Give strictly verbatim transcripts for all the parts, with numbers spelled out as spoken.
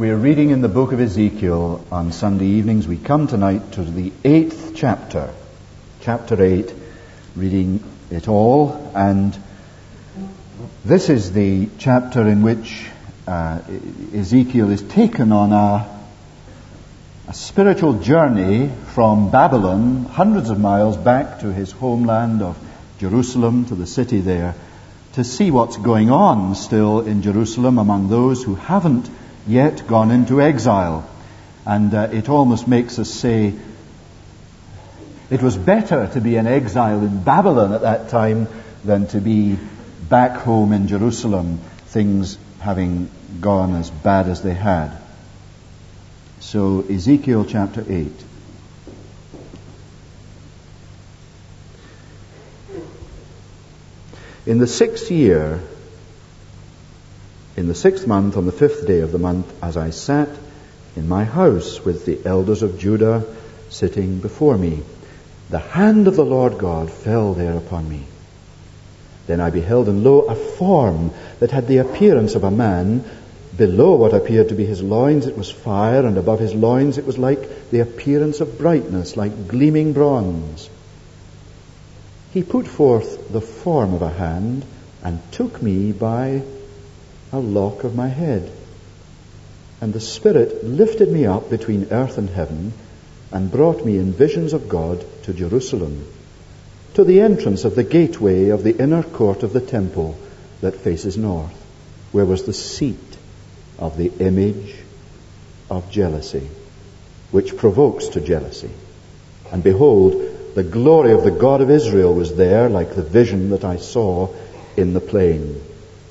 We're reading in the book of Ezekiel on Sunday evenings. We come tonight to the eighth chapter, chapter eight, reading it all. And this is the chapter in which uh, Ezekiel is taken on a, a spiritual journey from Babylon, hundreds of miles back to his homeland of Jerusalem, to the city there, to see what's going on still in Jerusalem among those who haven't yet gone into exile. And uh, it almost makes us say it was better to be in exile in Babylon at that time than to be back home in Jerusalem, things having gone as bad as they had. So Ezekiel chapter eight. In the sixth year, in the sixth month, on the fifth day of the month, as I sat in my house with the elders of Judah sitting before me, the hand of the Lord God fell there upon me. Then I beheld, and lo, a form that had the appearance of a man. Below what appeared to be his loins it was fire, and above his loins it was like the appearance of brightness, like gleaming bronze. He put forth the form of a hand, and took me by a lock of my head. And the Spirit lifted me up between earth and heaven, and brought me in visions of God to Jerusalem, to the entrance of the gateway of the inner court of the temple that faces north, where was the seat of the image of jealousy, which provokes to jealousy. And behold, the glory of the God of Israel was there, like the vision that I saw in the plain.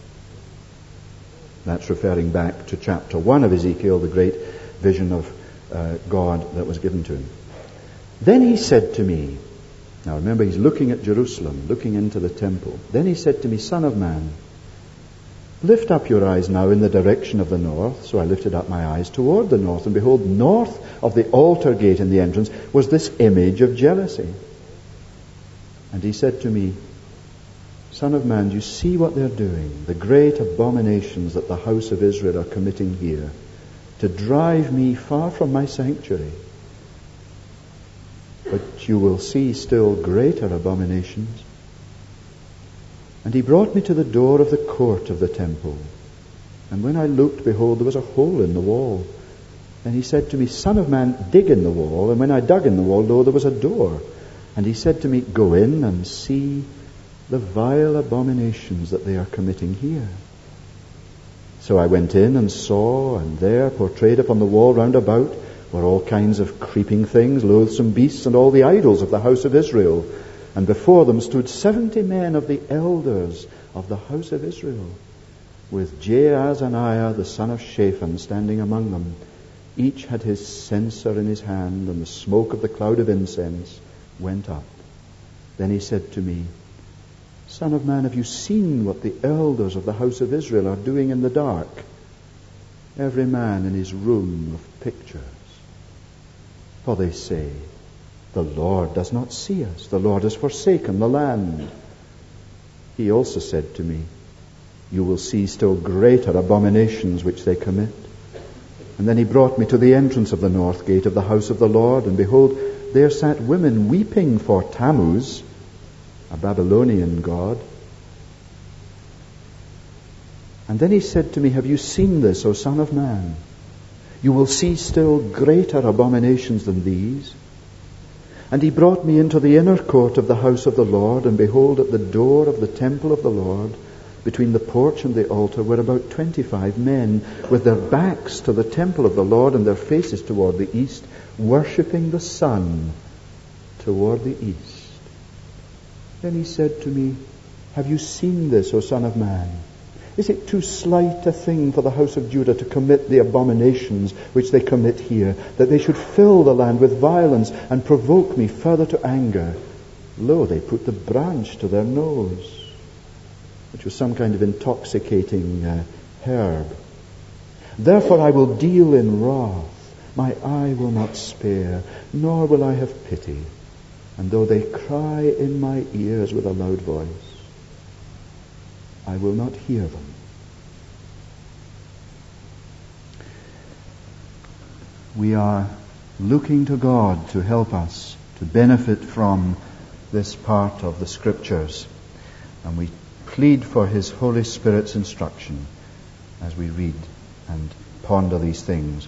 That's referring back to chapter one of Ezekiel, the great vision of uh, God that was given to him. Then he said to me, now remember he's looking at Jerusalem, looking into the temple. Then he said to me, Son of man, lift up your eyes now in the direction of the north. So I lifted up my eyes toward the north, and behold, north of the altar gate in the entrance was this image of jealousy. And he said to me, Son of man, do you see what they're doing? The great abominations that the house of Israel are committing here, to drive me far from my sanctuary. But you will see still greater abominations. And he brought me to the door of the court of the temple. And when I looked, behold, there was a hole in the wall. And he said to me, Son of man, dig in the wall. And when I dug in the wall, lo, there was a door. And he said to me, Go in and see the vile abominations that they are committing here. So I went in and saw, and there, portrayed upon the wall round about, were all kinds of creeping things, loathsome beasts, and all the idols of the house of Israel. And before them stood seventy men of the elders of the house of Israel, with Jaazaniah the son of Shaphan standing among them. Each had his censer in his hand, and the smoke of the cloud of incense went up. Then he said to me, Son of man, have you seen what the elders of the house of Israel are doing in the dark? Every man in his room of pictures. For they say, The Lord does not see us. The Lord has forsaken the land. He also said to me, You will see still greater abominations which they commit. And then he brought me to the entrance of the north gate of the house of the Lord, and behold, there sat women weeping for Tammuz, a Babylonian god. And then he said to me, Have you seen this, O son of man? You will see still greater abominations than these. And he brought me into the inner court of the house of the Lord, and behold, at the door of the temple of the Lord, between the porch and the altar, were about twenty-five men, with their backs to the temple of the Lord and their faces toward the east, worshipping the sun toward the east. Then he said to me, Have you seen this, O son of man? Is it too slight a thing for the house of Judah to commit the abominations which they commit here, that they should fill the land with violence and provoke me further to anger? Lo, they put the branch to their nose, which was some kind of intoxicating uh, herb. Therefore I will deal in wrath. My eye will not spare, nor will I have pity. And though they cry in my ears with a loud voice, I will not hear them. we are looking to God to help us to benefit from this part of the Scriptures. And we plead for His Holy Spirit's instruction as we read and ponder these things.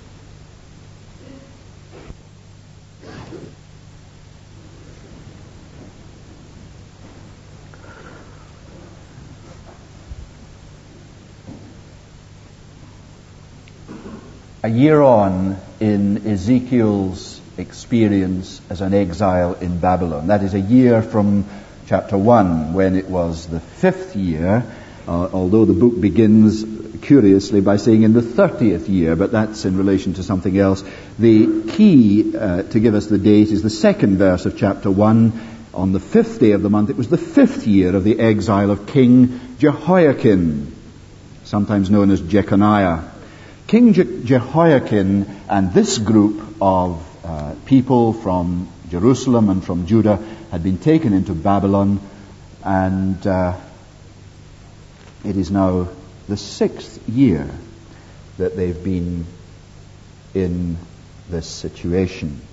A year on in Ezekiel's experience as an exile in Babylon. That is a year from chapter one, when it was the fifth year, uh, although the book begins curiously by saying in the thirtieth year, but that's in relation to something else. The key uh, to give us the date is the second verse of chapter one. On the fifth day of the month, it was the fifth year of the exile of King Jehoiakim, sometimes known as Jeconiah. King Je- Jehoiakim and this group of uh, people from Jerusalem and from Judah had been taken into Babylon, and uh, it is now the sixth year that they've been in this situation.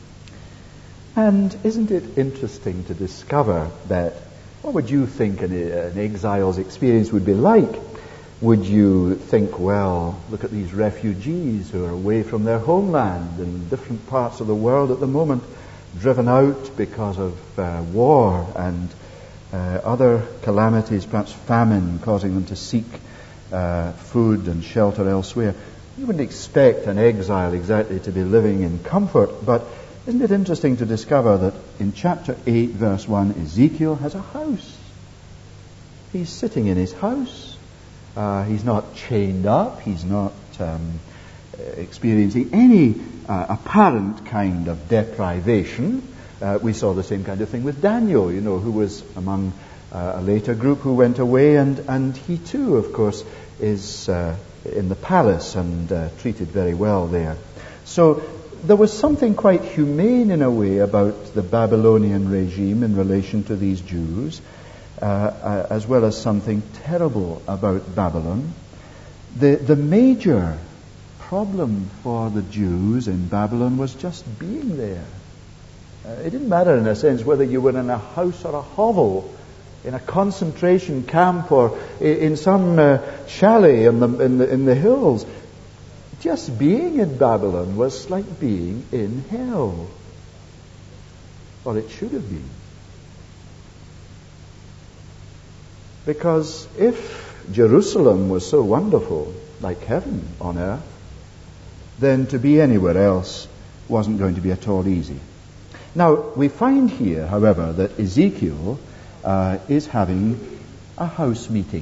And isn't it interesting to discover that, what would you think an, an exile's experience would be like? Would you think, well, look at these refugees who are away from their homeland in different parts of the world at the moment, driven out because of uh, war and uh, other calamities, perhaps famine, causing them to seek uh, food and shelter elsewhere. You wouldn't expect an exile exactly to be living in comfort, but isn't it interesting to discover that in chapter eight, verse one, Ezekiel has a house. He's sitting in his house. Uh, he's not chained up. He's not um, experiencing any uh, apparent kind of deprivation. Uh, we saw the same kind of thing with Daniel, you know, who was among uh, a later group who went away, and, and he too, of course, is uh, in the palace and uh, treated very well there. So there was something quite humane in a way about the Babylonian regime in relation to these Jews. Uh, uh, as well as something terrible about Babylon. The, the major problem for the Jews in Babylon was just being there. Uh, it didn't matter, in a sense, whether you were in a house or a hovel, in a concentration camp or in some uh, chalet in the, in the, in the hills. Just being in Babylon was like being in hell. Or it should have been. Because if Jerusalem was so wonderful, like heaven on earth, then to be anywhere else wasn't going to be at all easy. Now, we find here, however, that Ezekiel uh, is having a house meeting.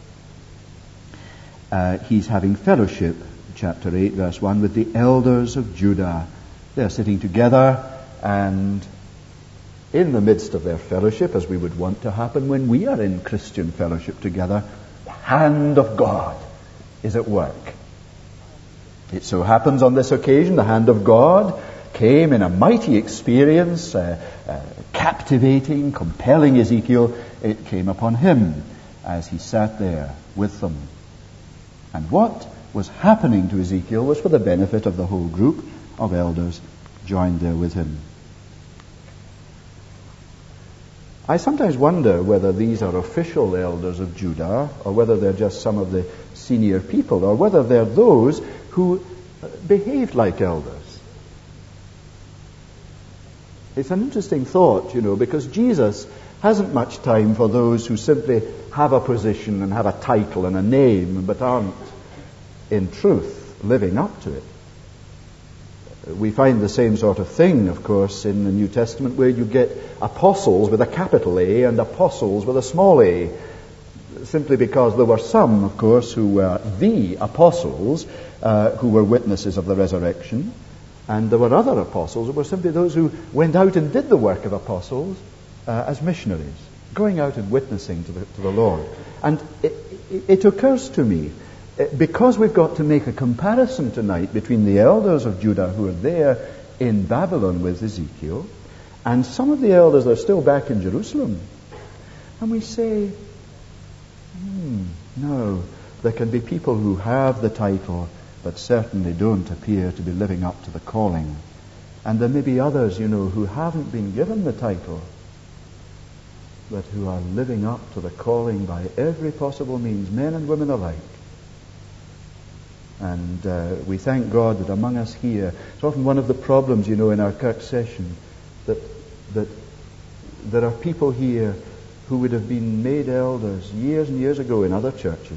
Uh, he's having fellowship, chapter eight, verse one, with the elders of Judah. They're sitting together, and in the midst of their fellowship, as we would want to happen when we are in Christian fellowship together, the hand of God is at work. It so happens on this occasion, the hand of God came in a mighty experience, uh, uh, captivating, compelling Ezekiel. It came upon him as he sat there with them. And what was happening to Ezekiel was for the benefit of the whole group of elders joined there with him. I sometimes wonder whether these are official elders of Judah, or whether they're just some of the senior people, or whether they're those who behaved like elders. It's an interesting thought, you know, because Jesus hasn't much time for those who simply have a position and have a title and a name, but aren't, in truth, living up to it. We find the same sort of thing, of course, in the New Testament, where you get apostles with a capital A and apostles with a small a, simply because there were some, of course, who were the apostles, uh, who were witnesses of the resurrection, and there were other apostles who were simply those who went out and did the work of apostles uh, as missionaries, going out and witnessing to the, to the Lord. And it, it, it occurs to me, because we've got to make a comparison tonight between the elders of Judah who are there in Babylon with Ezekiel and some of the elders that are still back in Jerusalem. And we say, hmm, no, there can be people who have the title but certainly don't appear to be living up to the calling. And there may be others, you know, who haven't been given the title, but who are living up to the calling by every possible means, men and women alike. And uh, we thank God that among us here, it's often one of the problems, you know, in our Kirk session, that that there are people here who would have been made elders years and years ago in other churches.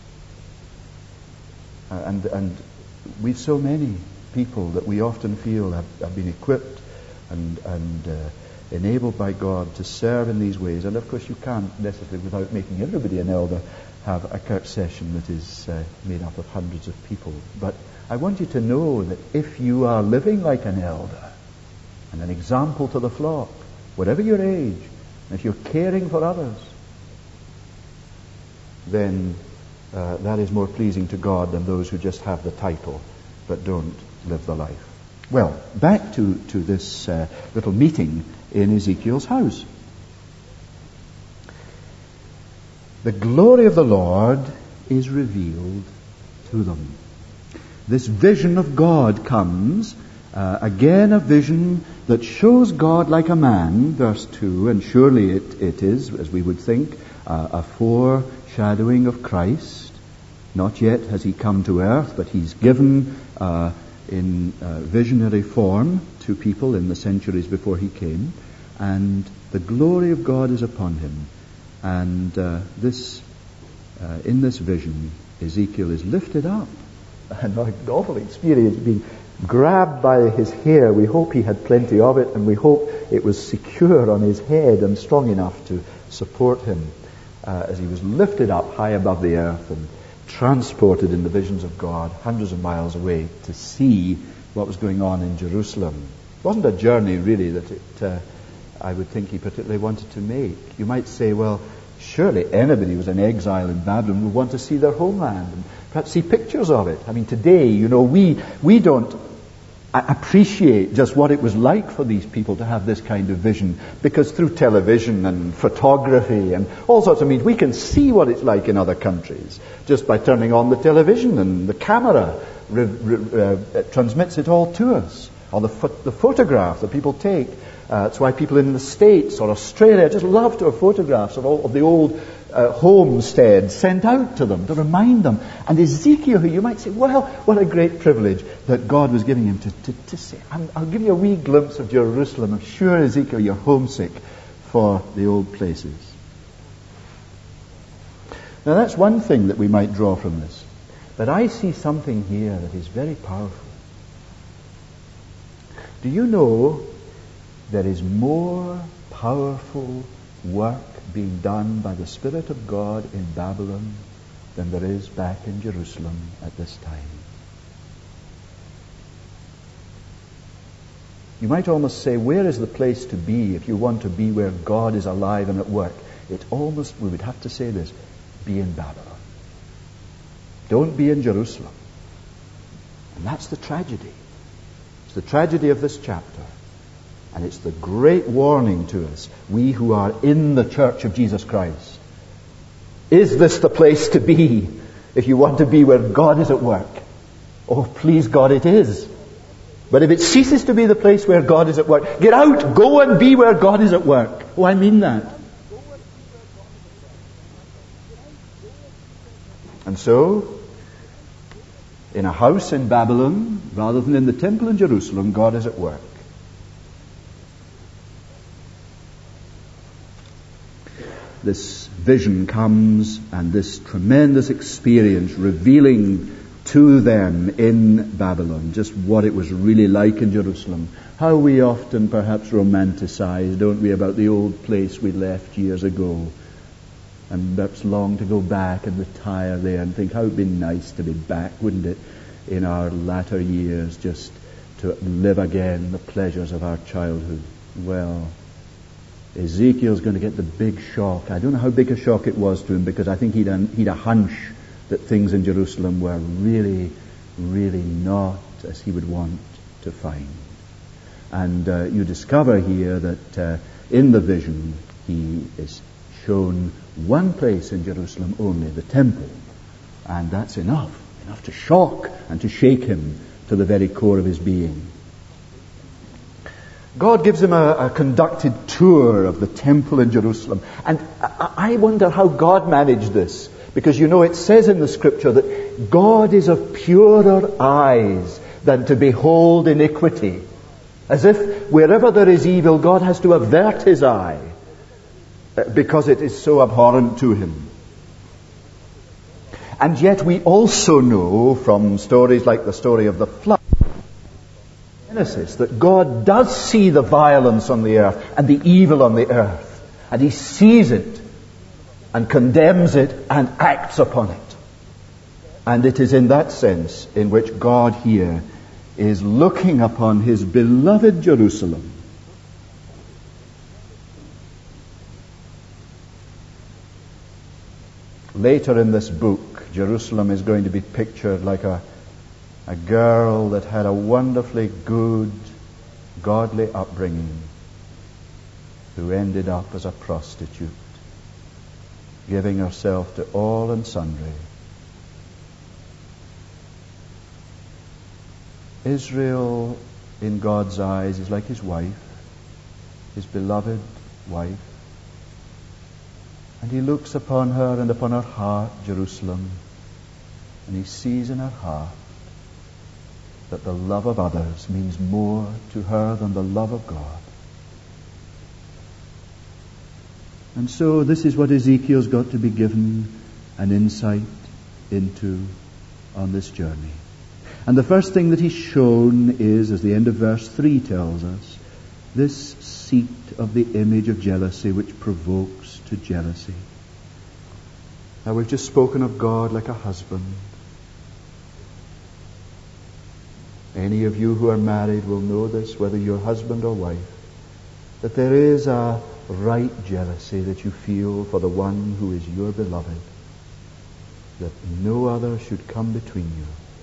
Uh, and and we've so many people that we often feel have, have been equipped and and uh, enabled by God to serve in these ways. And of course you can't necessarily, without making everybody an elder, have a Kirk session that is uh, made up of hundreds of people. But I want you to know that if you are living like an elder and an example to the flock, whatever your age, and if you're caring for others, then uh, that is more pleasing to God than those who just have the title but don't live the life. Well, back to, to this uh, little meeting in Ezekiel's house. The glory of the Lord is revealed to them. This vision of God comes, uh, again a vision that shows God like a man, verse two, and surely it, it is, as we would think, uh, a foreshadowing of Christ. Not yet has he come to earth, but he's given uh, in uh, visionary form to people in the centuries before he came, and the glory of God is upon him. And uh, this, uh, in this vision, Ezekiel is lifted up. An awful experience, being grabbed by his hair. We hope he had plenty of it, and we hope it was secure on his head and strong enough to support him uh, as he was lifted up high above the earth and transported in the visions of God hundreds of miles away to see what was going on in Jerusalem. It wasn't a journey really that it, uh, I would think he particularly wanted to make. You might say, well, surely anybody who was in exile in Babylon would want to see their homeland and perhaps see pictures of it. I mean, today, you know, we we don't appreciate just what it was like for these people to have this kind of vision, because through television and photography and all sorts of means, we can see what it's like in other countries just by turning on the television, and the camera re- re- uh, transmits it all to us, or the, pho- the photograph that people take. Uh, that's why people in the States or Australia just love to have photographs of all of the old uh, homesteads sent out to them to remind them. And Ezekiel, who you might say, well, what a great privilege that God was giving him to, to, to say, I'm, I'll give you a wee glimpse of Jerusalem. I'm sure, Ezekiel, you're homesick for the old places. Now that's one thing that we might draw from this. But I see something here that is very powerful. Do you know there is more powerful work being done by the Spirit of God in Babylon than there is back in Jerusalem at this time? You might almost say, where is the place to be if you want to be where God is alive and at work? It almost, we would have to say this, be in Babylon. Don't be in Jerusalem. And that's the tragedy. It's the tragedy of this chapter. And it's the great warning to us, we who are in the Church of Jesus Christ. Is this the place to be if you want to be where God is at work? Oh, please God, it is. But if it ceases to be the place where God is at work, get out, go and be where God is at work. Oh, I mean that. And so, in a house in Babylon, rather than in the temple in Jerusalem, God is at work. This vision comes, and this tremendous experience revealing to them in Babylon just what it was really like in Jerusalem. How we often perhaps romanticize, don't we, about the old place we left years ago, and perhaps long to go back and retire there and think how it would be nice to be back, wouldn't it, in our latter years, just to live again the pleasures of our childhood. Well, Ezekiel's going to get the big shock. I don't know how big a shock it was to him, because I think he'd a, he'd a hunch that things in Jerusalem were really, really not as he would want to find. And uh, you discover here that uh, in the vision he is shown one place in Jerusalem only, the temple. And that's enough. enough to shock and to shake him to the very core of his being. God gives him a, a conducted tour of the temple in Jerusalem. And I, I wonder how God managed this. Because you know it says in the scripture that God is of purer eyes than to behold iniquity. As if wherever there is evil, God has to avert his eye because it is so abhorrent to him. And yet we also know from stories like the story of the flood, Genesis, that God does see the violence on the earth and the evil on the earth. And he sees it and condemns it and acts upon it. And it is in that sense in which God here is looking upon his beloved Jerusalem. Later in this book, Jerusalem is going to be pictured like a, a girl that had a wonderfully good, godly upbringing, who ended up as a prostitute, giving herself to all and sundry. Israel, in God's eyes, is like his wife, his beloved wife. And he looks upon her and upon her heart, Jerusalem, and he sees in her heart that the love of others means more to her than the love of God. And so this is what Ezekiel's got to be given an insight into on this journey. And the first thing that he's shown is, as the end of verse three tells us, this seat of the image of jealousy which provokes to jealousy. Now we've just spoken of God like a husband. Any of you who are married will know this, whether you're husband or wife, that there is a right jealousy that you feel for the one who is your beloved, that no other should come between you.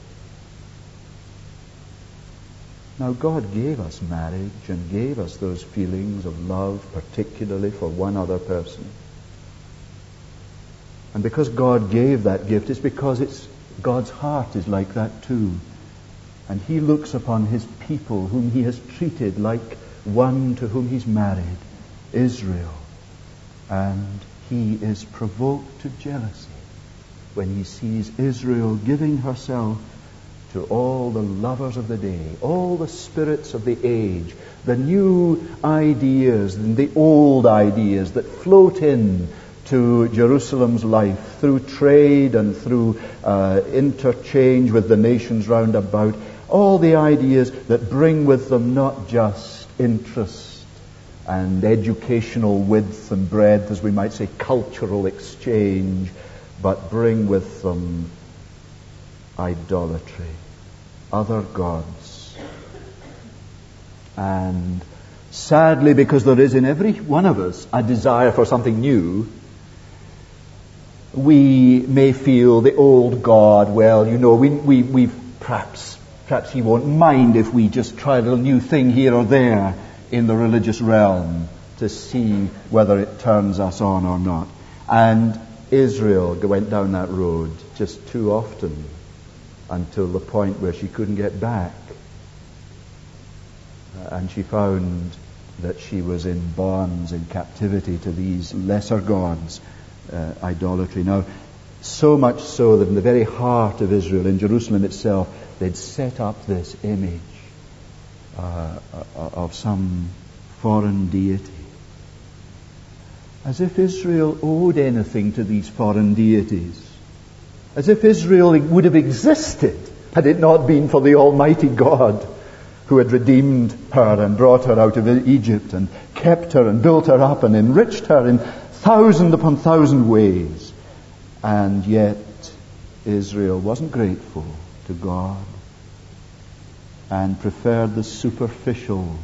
Now God gave us marriage and gave us those feelings of love, particularly for one other person. And because God gave that gift, it's because it's God's heart is like that too. And he looks upon his people whom he has treated like one to whom he's married, Israel. And he is provoked to jealousy when he sees Israel giving herself to all the lovers of the day, all the spirits of the age, the new ideas and the old ideas that float in to Jerusalem's life through trade and through uh, interchange with the nations round about, all the ideas that bring with them not just interest and educational width and breadth, as we might say, cultural exchange, but bring with them idolatry, other gods. And sadly, because there is in every one of us a desire for something new, we may feel the old God, well, you know, we, we, we perhaps, perhaps he won't mind if we just try a little new thing here or there in the religious realm to see whether it turns us on or not. And Israel went down that road just too often until the point where she couldn't get back. And she found that she was in bonds, in captivity to these lesser gods, uh, idolatry. Now, so much so that in the very heart of Israel, in Jerusalem itself, they'd set up this image uh, of some foreign deity. As if Israel owed anything to these foreign deities. As if Israel would have existed had it not been for the Almighty God who had redeemed her and brought her out of Egypt and kept her and built her up and enriched her in thousand upon thousand ways. And yet Israel wasn't grateful to God and preferred the superficial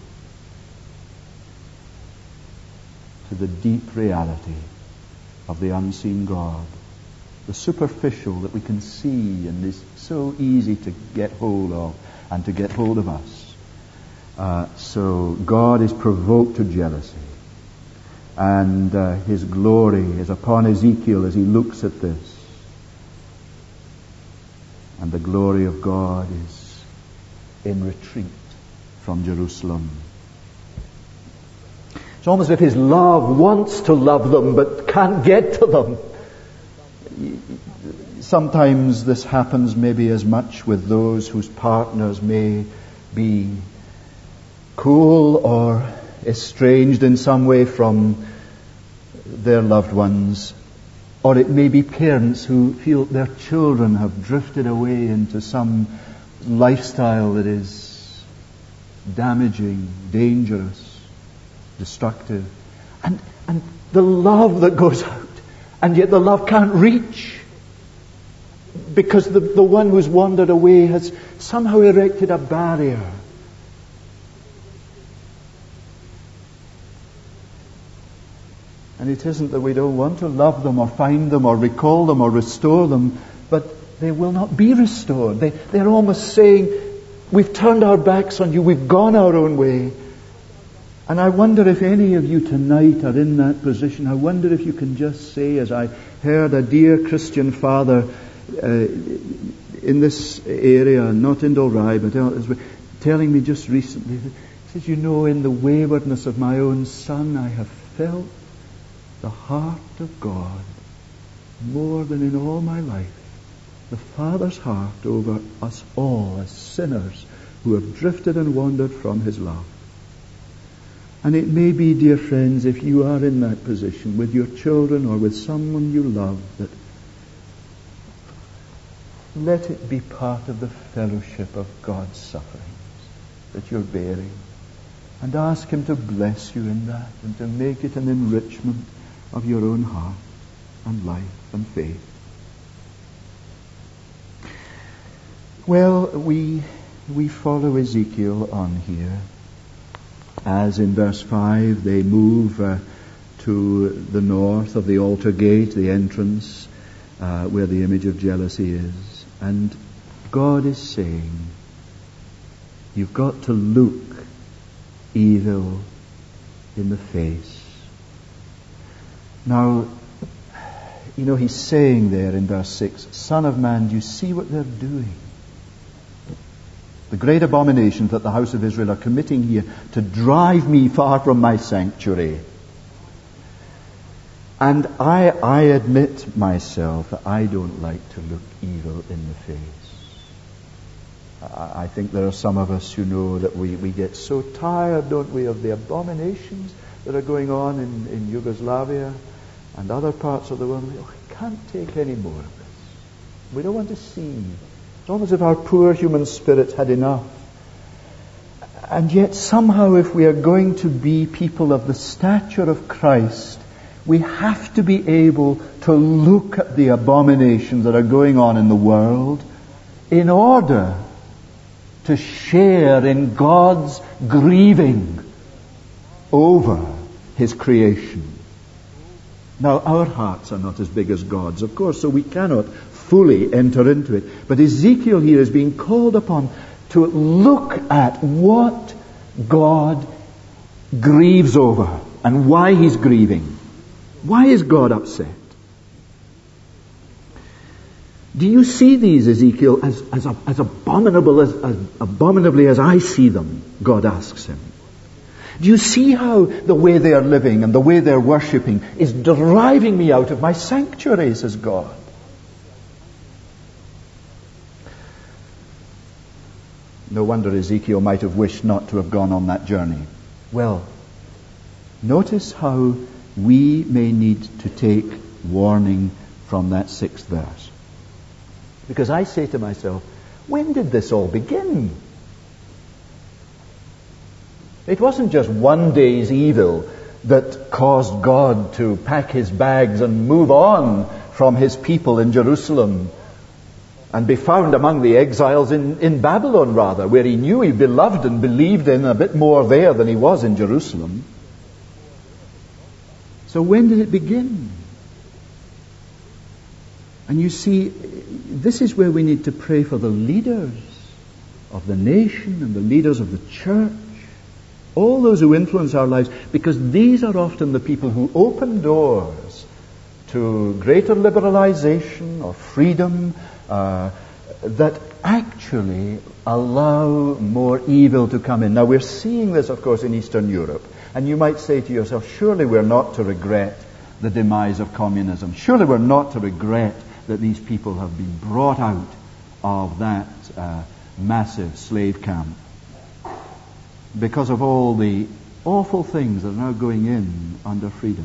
to the deep reality of the unseen God. The superficial that we can see and is so easy to get hold of and to get hold of us. Uh, so God is provoked to jealousy. And uh, his glory is upon Ezekiel as he looks at this. and the glory of God is in retreat from Jerusalem. It's almost as if his love wants to love them but can't get to them. Sometimes this happens maybe as much with those whose partners may be cool or estranged in some way from their loved ones. Or it may be parents who feel their children have drifted away into some lifestyle that is damaging, dangerous, destructive. And, and the love that goes out, and yet the love can't reach. Because the, the one who's wandered away has somehow erected a barrier. And it isn't that we don't want to love them or find them or recall them or restore them, but they will not be restored. They, they're almost saying, we've turned our backs on you, we've gone our own way. And I wonder if any of you tonight are in that position. I wonder if you can just say, as I heard a dear Christian father uh, in this area, not in Dalry, but elsewhere, telling me just recently, he says, you know, in the waywardness of my own son, I have felt the heart of God more than in all my life. The Father's heart over us all as sinners who have drifted and wandered from His love. And it may be, dear friends, if you are in that position with your children or with someone you love, that let it be part of the fellowship of God's sufferings that you're bearing. And ask Him to bless you in that and to make it an enrichment of your own heart and life and faith. Well, we we follow Ezekiel on here. As in verse five, they move uh, to the north of the altar gate, the entrance, uh, where the image of jealousy is. And God is saying, you've got to look evil in the face. Now, you know, He's saying there in verse six, Son of man, do you see what they're doing? The great abominations that the house of Israel are committing here to drive me far from my sanctuary. And I, I admit myself that I don't like to look evil in the face. I, I think there are some of us who know that we, we get so tired, don't we, of the abominations that are going on in, in Yugoslavia and other parts of the world. We oh, can't take any more of this. We don't want to see. It's almost as if our poor human spirits had enough. And yet somehow, if we are going to be people of the stature of Christ, we have to be able to look at the abominations that are going on in the world in order to share in God's grieving over His creation. Now, our hearts are not as big as God's, of course, so we cannot fully enter into it. But Ezekiel here is being called upon to look at what God grieves over and why He's grieving. Why is God upset? Do you see these, Ezekiel, as, as, as abominable as, as abominably as I see them? God asks him. Do you see how the way they are living and the way they're worshipping is driving me out of my sanctuary, says God? No wonder Ezekiel might have wished not to have gone on that journey. Well, notice how we may need to take warning from that sixth verse. Because I say to myself, when did this all begin? It wasn't just one day's evil that caused God to pack His bags and move on from His people in Jerusalem and be found among the exiles in, in Babylon, rather, where He knew He beloved and believed in a bit more there than He was in Jerusalem. So when did it begin? And you see, this is where we need to pray for the leaders of the nation and the leaders of the church, all those who influence our lives, because these are often the people who open doors to greater liberalization or freedom, uh, that actually allow more evil to come in. Now, we're seeing this, of course, in Eastern Europe. And you might say to yourself, surely we're not to regret the demise of communism. Surely we're not to regret that these people have been brought out of that uh, massive slave camp because of all the awful things that are now going in under freedom.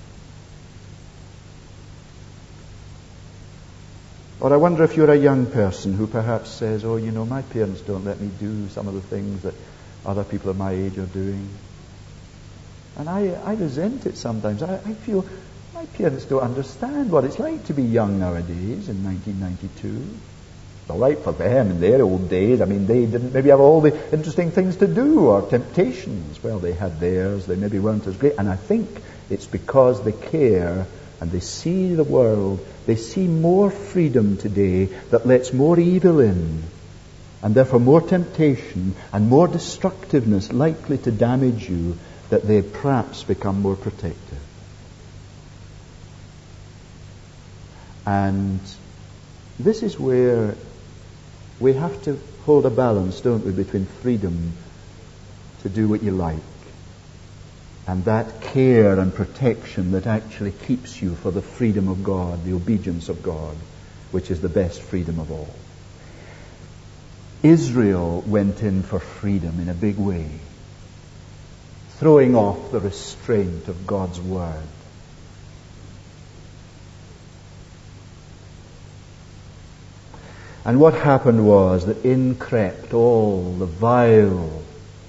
Or I wonder if you're a young person who perhaps says, oh, you know, my parents don't let me do some of the things that other people of my age are doing. And I, I resent it sometimes. I, I feel my parents don't understand what it's like to be young nowadays in nineteen ninety-two. It's all right for them in their old days. I mean, they didn't maybe have all the interesting things to do or temptations. Well, they had theirs. They maybe weren't as great. And I think it's because they care and they see the world. They see more freedom today that lets more evil in, and therefore more temptation and more destructiveness likely to damage you, that they perhaps become more protective. And this is where we have to hold a balance, don't we, between freedom to do what you like and that care and protection that actually keeps you for the freedom of God, the obedience of God, which is the best freedom of all. Israel went in for freedom in a big way, throwing off the restraint of God's Word. And what happened was that in crept all the vile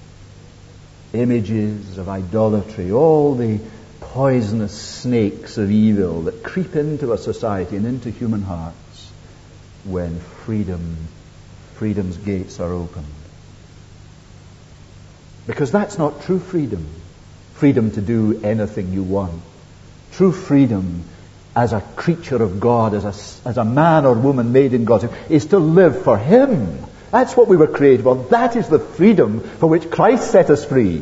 images of idolatry, all the poisonous snakes of evil that creep into a society and into human hearts when freedom, freedom's gates are opened. Because that's not true freedom. Freedom to do anything you want. True freedom as a creature of God, as a, as a man or woman made in God's image, is to live for Him. That's what we were created for. That is the freedom for which Christ set us free.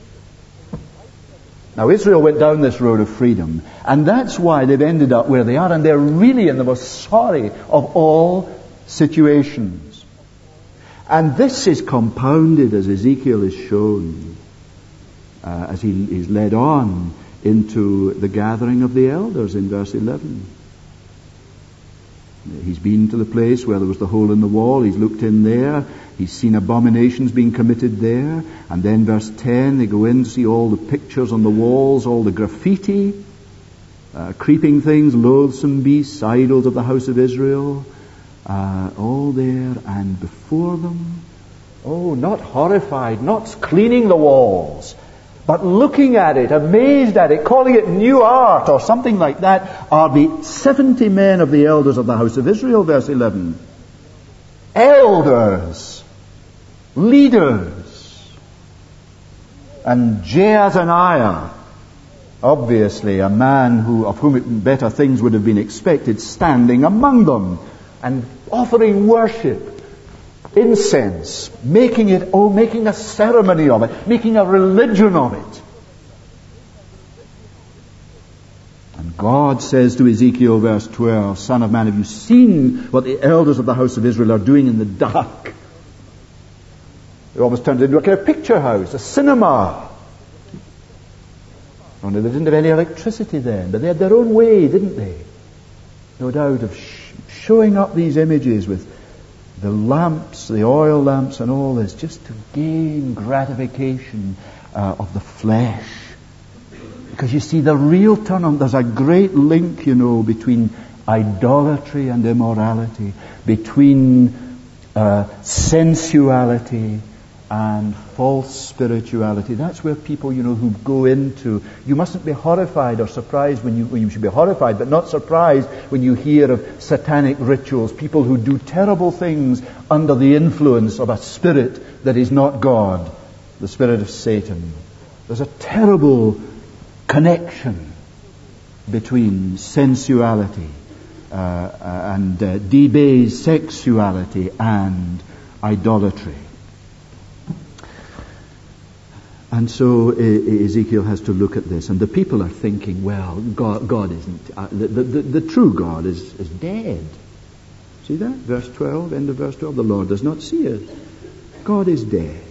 Now, Israel went down this road of freedom, and that's why they've ended up where they are, and they're really in the most sorry of all situations. And this is compounded, as Ezekiel is shown, uh, as he is led on into the gathering of the elders in verse eleven. He's been to the place where there was the hole in the wall. He's looked in there. He's seen abominations being committed there. And then verse ten, they go in to see all the pictures on the walls, all the graffiti, uh, creeping things, loathsome beasts, idols of the house of Israel, uh, all there. And before them, oh, not horrified, not cleaning the walls, but looking at it, amazed at it, calling it new art or something like that, are the seventy men of the elders of the house of Israel, verse eleven. Elders, leaders, and Jaazaniah, obviously a man who of whom it, better things would have been expected, standing among them and offering worship. Incense, making it, oh, making a ceremony of it, making a religion of it. And God says to Ezekiel, verse twelve, Son of man, have you seen what the elders of the house of Israel are doing in the dark? It almost turned into a kind of picture house, a cinema. Only they didn't have any electricity then, but they had their own way, didn't they? No doubt of sh- showing up these images with the lamps, the oil lamps and all this, just to gain gratification uh, of the flesh. Because you see, the real turn on, there's a great link, you know, between idolatry and immorality, between uh, sensuality and false spirituality. That's where people, you know, who go into, you mustn't be horrified or surprised when you, well, you should be horrified, but not surprised when you hear of satanic rituals, people who do terrible things under the influence of a spirit that is not God, the spirit of Satan. There's a terrible connection between sensuality uh, uh, and uh, debased sexuality and idolatry. And so Ezekiel has to look at this, and the people are thinking, well, God, God isn't, uh, the, the, the, the true God is, is dead. See that? Verse twelve, end of verse twelve. The Lord does not see it. God is dead.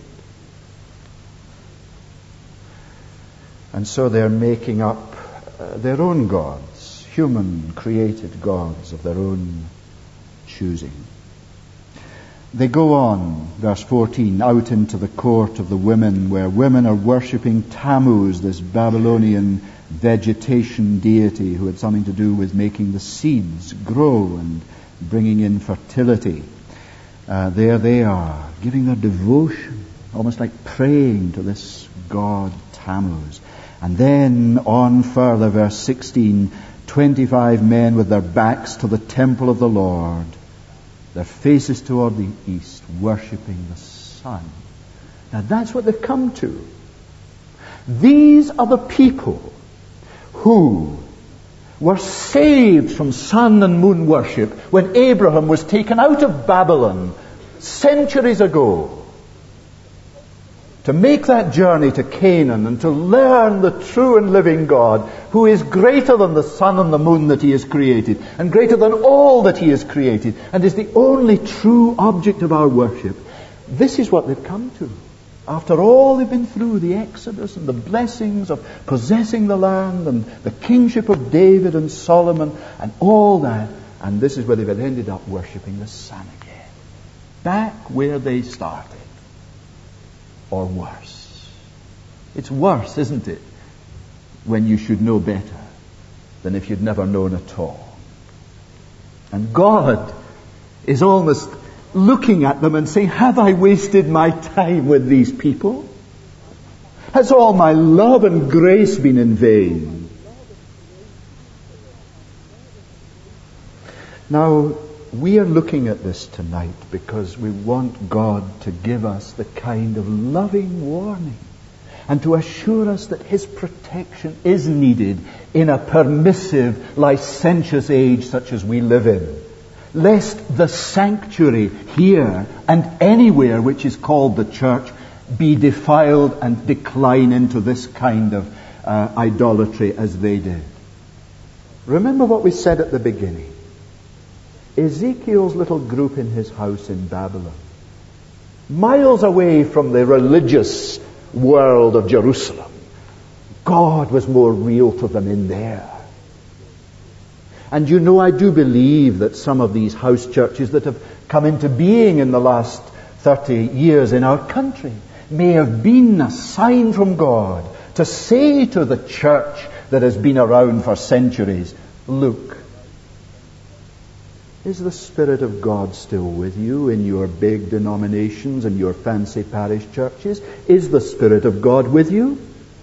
And so they're making up uh, their own gods, human created gods of their own choosing. They go on, verse fourteen, out into the court of the women, where women are worshipping Tammuz, this Babylonian vegetation deity who had something to do with making the seeds grow and bringing in fertility. Uh, there they are, giving their devotion, almost like praying to this god Tammuz. And then on further, verse sixteen, twenty-five men with their backs to the temple of the Lord, their faces toward the east, worshipping the sun. Now that's what they've come to. These are the people who were saved from sun and moon worship when Abraham was taken out of Babylon centuries ago to make that journey to Canaan and to learn the true and living God who is greater than the sun and the moon that he has created and greater than all that he has created and is the only true object of our worship. This is what they've come to. After all they've been through, the Exodus and the blessings of possessing the land and the kingship of David and Solomon and all that, and this is where they've ended up worshipping the sun again. Back where they started. Or worse. It's worse, isn't it, when you should know better than if you'd never known at all. And God is almost looking at them and saying, have I wasted my time with these people? Has all my love and grace been in vain? Now, we are looking at this tonight because we want God to give us the kind of loving warning and to assure us that His protection is needed in a permissive, licentious age such as we live in, lest the sanctuary here and anywhere which is called the church be defiled and decline into this kind of uh, idolatry as they did. Remember what we said at the beginning. Ezekiel's little group in his house in Babylon, miles away from the religious world of Jerusalem, God was more real to them in there. And you know, I do believe that some of these house churches that have come into being in the last thirty years in our country may have been a sign from God to say to the church that has been around for centuries, look, is the Spirit of God still with you in your big denominations and your fancy parish churches? Is the Spirit of God with you?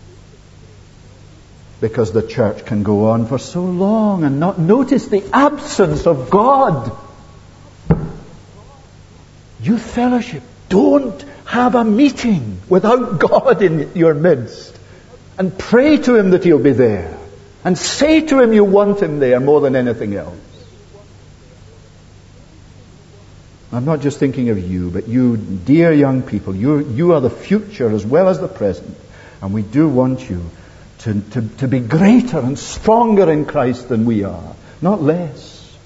Because the church can go on for so long and not notice the absence of God. Youth fellowship, don't have a meeting without God in your midst. And pray to Him that He'll be there. And say to Him you want Him there more than anything else. I'm not just thinking of you, but you dear young people, you you are the future as well as the present. And we do want you to, to, to be greater and stronger in Christ than we are, not less.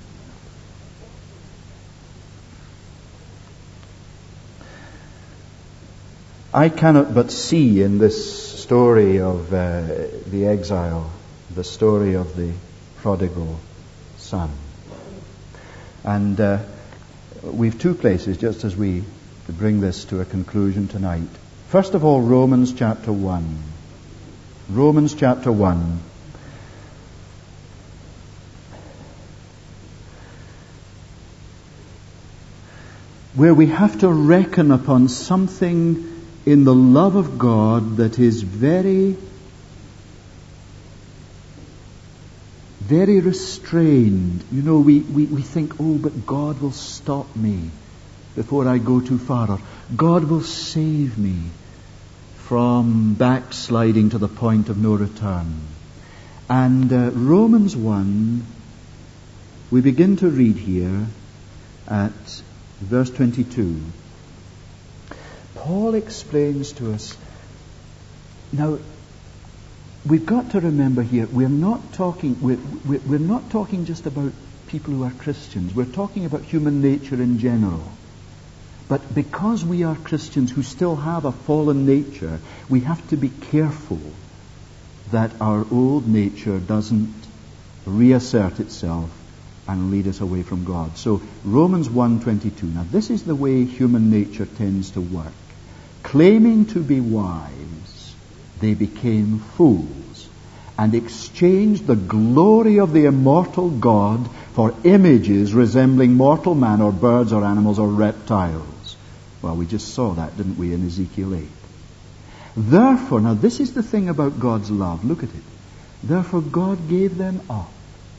I cannot but see in this story of uh, the exile, the story of the prodigal son. And uh, we've two places just as we bring this to a conclusion tonight. First of all, Romans chapter one. Romans chapter one. Where we have to reckon upon something in the love of God that is very, very restrained. You know, we, we, we think, oh, but God will stop me before I go too far. Or God will save me from backsliding to the point of no return. And uh, Romans one, we begin to read here at verse twenty-two. Paul explains to us, now, we've got to remember here, we're not talking, we're, we're not talking just about people who are Christians. We're talking about human nature in general. But because we are Christians who still have a fallen nature, we have to be careful that our old nature doesn't reassert itself and lead us away from God. So Romans one twenty-two. Now this is the way human nature tends to work. Claiming to be wise, they became fools and exchanged the glory of the immortal God for images resembling mortal man or birds or animals or reptiles. Well, we just saw that, didn't we, in Ezekiel eight. Therefore, now this is the thing about God's love. Look at it. Therefore God gave them up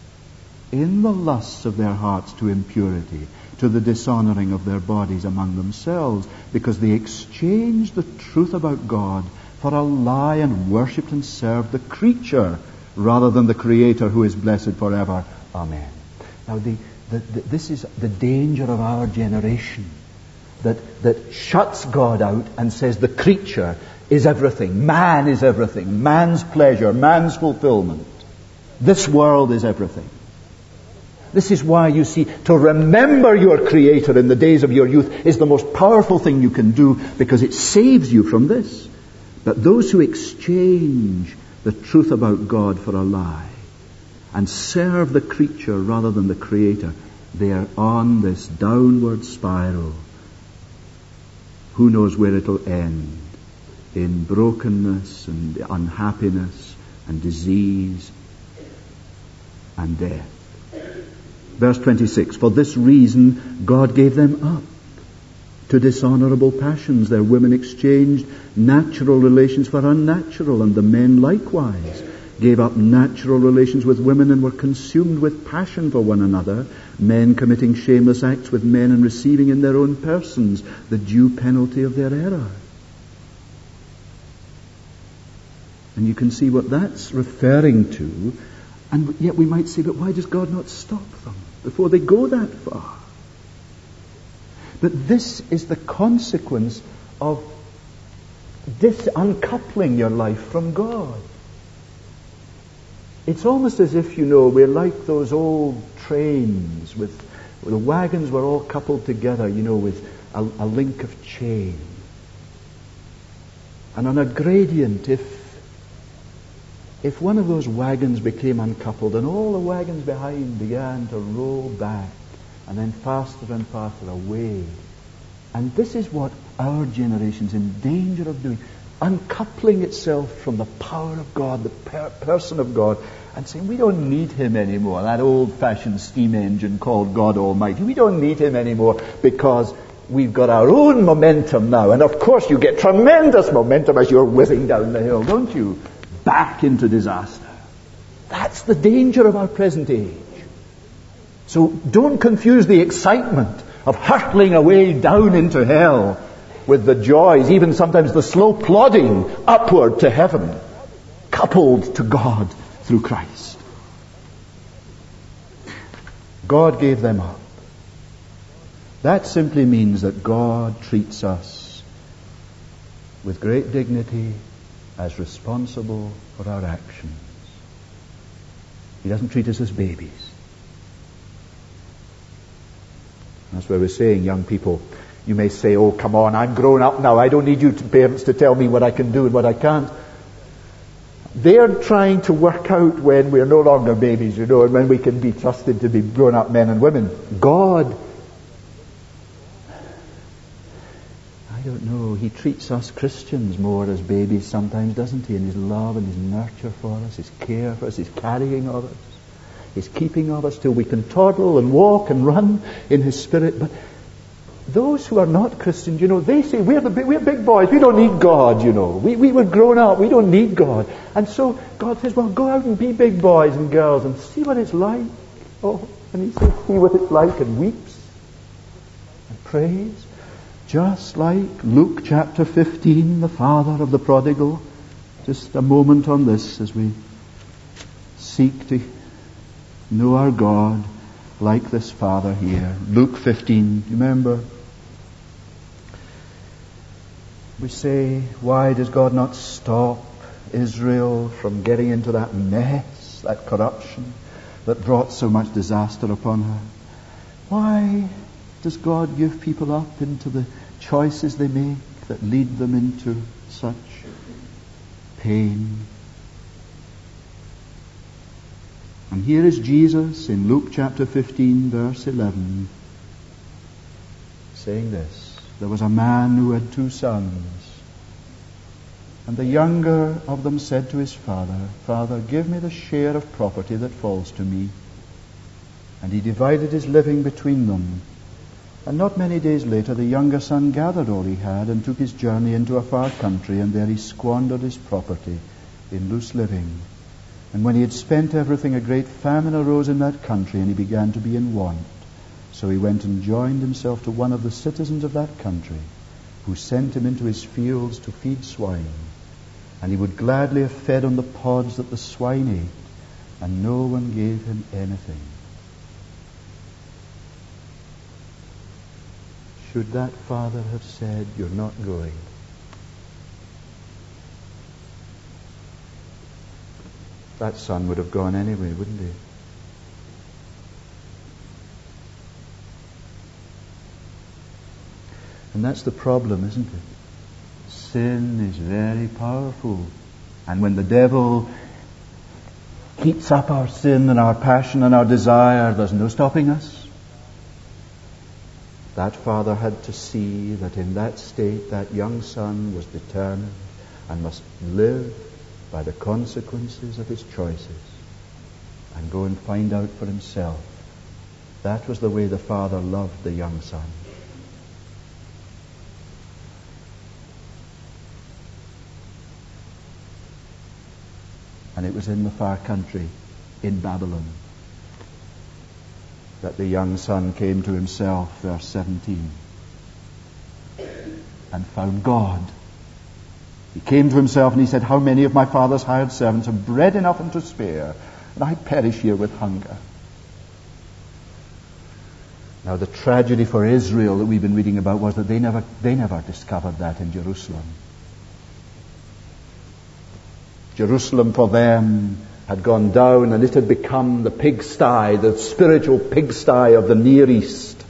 in the lusts of their hearts to impurity, to the dishonoring of their bodies among themselves, because they exchanged the truth about God for a lie and worshipped and served the creature rather than the Creator, who is blessed forever. Amen. Now the, the, the, this is the danger of our generation, that, that shuts God out and says the creature is everything. Man is everything. Man's pleasure, man's fulfillment. This world is everything. This is why, you see, to remember your Creator in the days of your youth is the most powerful thing you can do, because it saves you from this. But those who exchange the truth about God for a lie and serve the creature rather than the Creator, they are on this downward spiral. Who knows where it'll end? In brokenness and unhappiness and disease and death. Verse twenty-six, for this reason God gave them up to dishonorable passions. Their women exchanged natural relations for unnatural, and the men likewise gave up natural relations with women and were consumed with passion for one another, men committing shameless acts with men and receiving in their own persons the due penalty of their error. And you can see what that's referring to. And yet we might say, but why does God not stop them before they go that far? But this is the consequence of dis- uncoupling your life from God. It's almost as if, you know, we're like those old trains with the wagons were all coupled together, you know, with a, a link of chain. And on a gradient, if If one of those wagons became uncoupled and all the wagons behind began to roll back and then faster and faster away. And this is what our generation's in danger of doing. Uncoupling itself from the power of God, the per- person of God, and saying, we don't need Him anymore. That old-fashioned steam engine called God Almighty. We don't need Him anymore because we've got our own momentum now. And of course you get tremendous momentum as you're whizzing down the hill, don't you? Back into disaster. That's the danger of our present age. So don't confuse the excitement of hurtling away down into hell with the joys, even sometimes the slow plodding upward to heaven, coupled to God through Christ. God gave them up. That simply means that God treats us with great dignity as responsible for our actions. He doesn't treat us as babies. That's why we're saying, young people, you may say, oh, come on, I'm grown up now. I don't need you to, parents to tell me what I can do and what I can't. They're trying to work out when we're no longer babies, you know, and when we can be trusted to be grown-up men and women. God, I don't know, He treats us Christians more as babies sometimes, doesn't He? In His love and His nurture for us, His care for us, His carrying of us, His keeping of us till we can toddle and walk and run in His Spirit. But those who are not Christians, you know, they say, we're, the, we're big boys, we don't need God, you know. We, we were grown up, we don't need God. And so God says, well, go out and be big boys and girls and see what it's like. Oh, and He says, see what it's like, and weeps and prays. Just like Luke chapter fifteen, the father of the prodigal. Just a moment on this as we seek to know our God like this father here. Luke fifteen, remember? We say, why does God not stop Israel from getting into that mess, that corruption? that brought so much disaster upon her. Why does God give people up into the choices they make that lead them into such pain? And here is Jesus in Luke chapter fifteen, verse eleven, saying this: there was a man who had two sons, and the younger of them said to his father, Father, give me the share of property that falls to me. And he divided his living between them. And not many days later, the younger son gathered all he had and took his journey into a far country, and there he squandered his property in loose living. And when he had spent everything, a great famine arose in that country, and he began to be in want. So he went and joined himself to one of the citizens of that country, who sent him into his fields to feed swine. And he would gladly have fed on the pods that the swine ate, and no one gave him anything. Should that father have said, you're not going? That son would have gone anyway, wouldn't he? And that's the problem, isn't it? Sin is very powerful. And when the devil heats up our sin and our passion and our desire, there's no stopping us. That father had to see that in that state that young son was determined and must live by the consequences of his choices and go and find out for himself. That was the way the father loved the young son. And it was in the far country, in Babylon, that the young son came to himself, verse seventeen, and found God. He came to himself and he said, how many of my father's hired servants have bread enough and to spare, and I perish here with hunger? Now the tragedy for Israel that we've been reading about was that they never, they never discovered that in Jerusalem. Jerusalem for them had gone down, and it had become the pigsty, the spiritual pigsty of the Near East.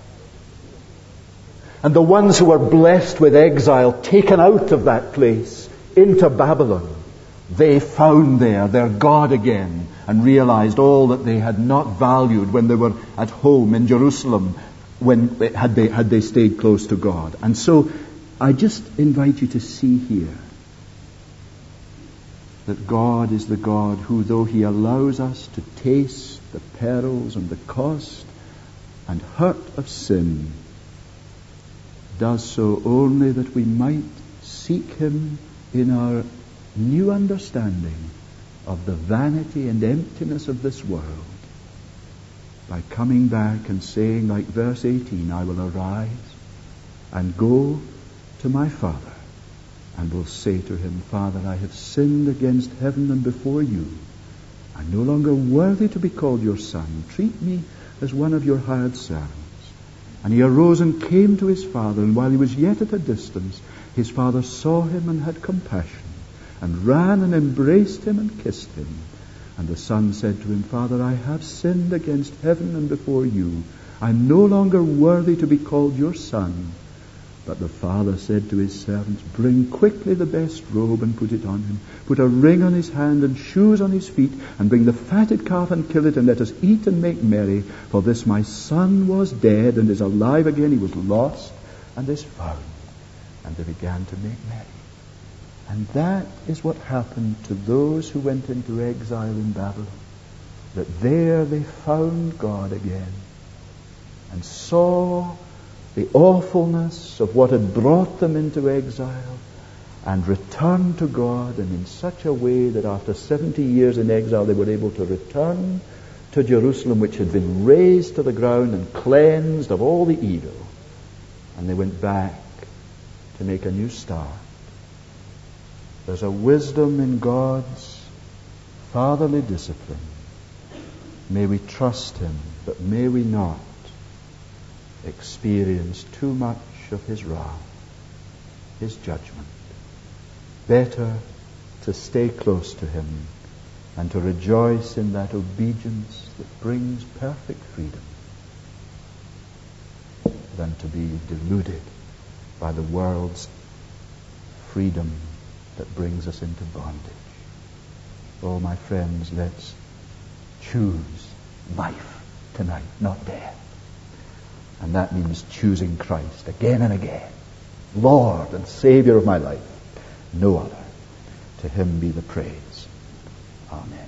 And the ones who were blessed with exile, taken out of that place into Babylon, they found there their God again and realized all that they had not valued when they were at home in Jerusalem, when had they, had they stayed close to God. And so I just invite you to see here that God is the God who, though He allows us to taste the perils and the cost and hurt of sin, does so only that we might seek Him in our new understanding of the vanity and emptiness of this world, by coming back and saying, like verse eighteen, I will arise and go to my Father, and will say to Him, Father, I have sinned against heaven and before you. I'm no longer worthy to be called your son. Treat me as one of your hired servants. And he arose and came to his father, and while he was yet at a distance, his father saw him and had compassion, and ran and embraced him and kissed him. And the son said to him, Father, I have sinned against heaven and before you. I'm no longer worthy to be called your son. But the father said to his servants, bring quickly the best robe and put it on him. Put a ring on his hand and shoes on his feet, and bring the fatted calf and kill it, and let us eat and make merry. For this my son was dead and is alive again. He was lost and is found. And they began to make merry. And that is what happened to those who went into exile in Babylon. That there they found God again and saw the awfulness of what had brought them into exile, and returned to God, and in such a way that after seventy years in exile they were able to return to Jerusalem, which had been razed to the ground and cleansed of all the evil. And they went back to make a new start. There's a wisdom in God's fatherly discipline. May we trust Him, but may we not experience too much of His wrath, His judgment. Better to stay close to Him and to rejoice in that obedience that brings perfect freedom, than to be deluded by the world's freedom that brings us into bondage. Oh, my friends, let's choose life tonight, not death. And that means choosing Christ again and again, Lord and Savior of my life, no other. To him be the praise. Amen.